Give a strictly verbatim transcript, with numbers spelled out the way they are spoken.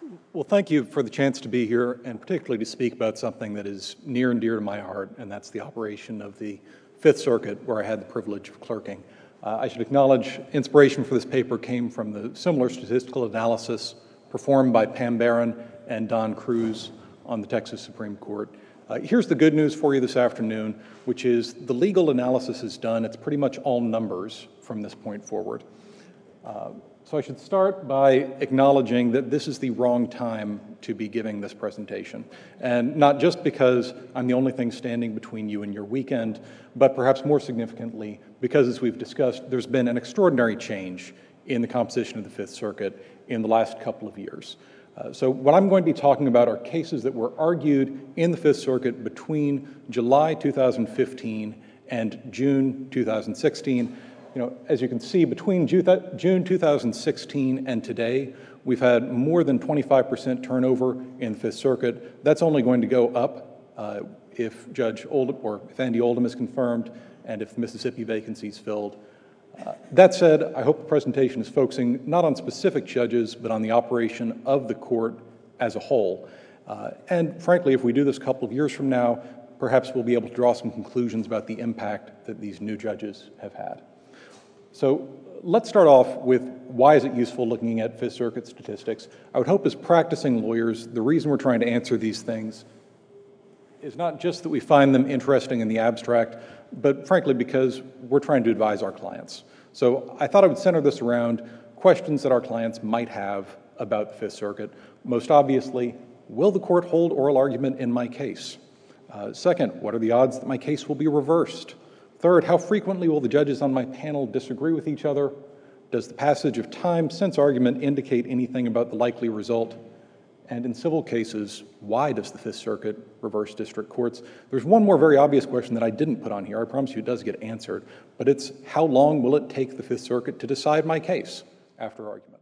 Well, thank you for the chance to be here, and particularly to speak about something that is near and dear to my heart, and that's the operation of the Fifth Circuit, where I had the privilege of clerking. Uh, I should acknowledge inspiration for this paper came from the similar statistical analysis performed by Pam Barron and Don Cruz on the Texas Supreme Court. Uh, here's the good news for you this afternoon, which is the legal analysis is done. It's pretty much all numbers from this point forward. Uh, so I should start by acknowledging that this is the wrong time to be giving this presentation. And not just because I'm the only thing standing between you and your weekend, but perhaps more significantly, because as we've discussed, there's been an extraordinary change in the composition of the Fifth Circuit in the last couple of years. Uh, so what I'm going to be talking about are cases that were argued in the Fifth Circuit between July two thousand fifteen and June two thousand sixteen. You know, as you can see, between June two thousand sixteen and today, we've had more than twenty-five percent turnover in the Fifth Circuit. That's only going to go up uh, if Judge Oldham, or if Andy Oldham is confirmed, and if the Mississippi vacancy is filled. Uh, that said, I hope the presentation is focusing not on specific judges, but on the operation of the court as a whole. Uh, and frankly, if we do this a couple of years from now, perhaps we'll be able to draw some conclusions about the impact that these new judges have had. So let's start off with why is it useful looking at Fifth Circuit statistics. I would hope as practicing lawyers, the reason we're trying to answer these things is not just that we find them interesting in the abstract, but frankly because we're trying to advise our clients. So I thought I would center this around questions that our clients might have about the Fifth Circuit. Most obviously, will the court hold oral argument in my case? Uh, second, what are the odds that my case will be reversed? Third, how frequently will the judges on my panel disagree with each other? Does the passage of time since argument indicate anything about the likely result? And in civil cases, why does the Fifth Circuit reverse district courts? There's one more very obvious question that I didn't put on here. I promise you it does get answered, but it's how long will it take the Fifth Circuit to decide my case after argument?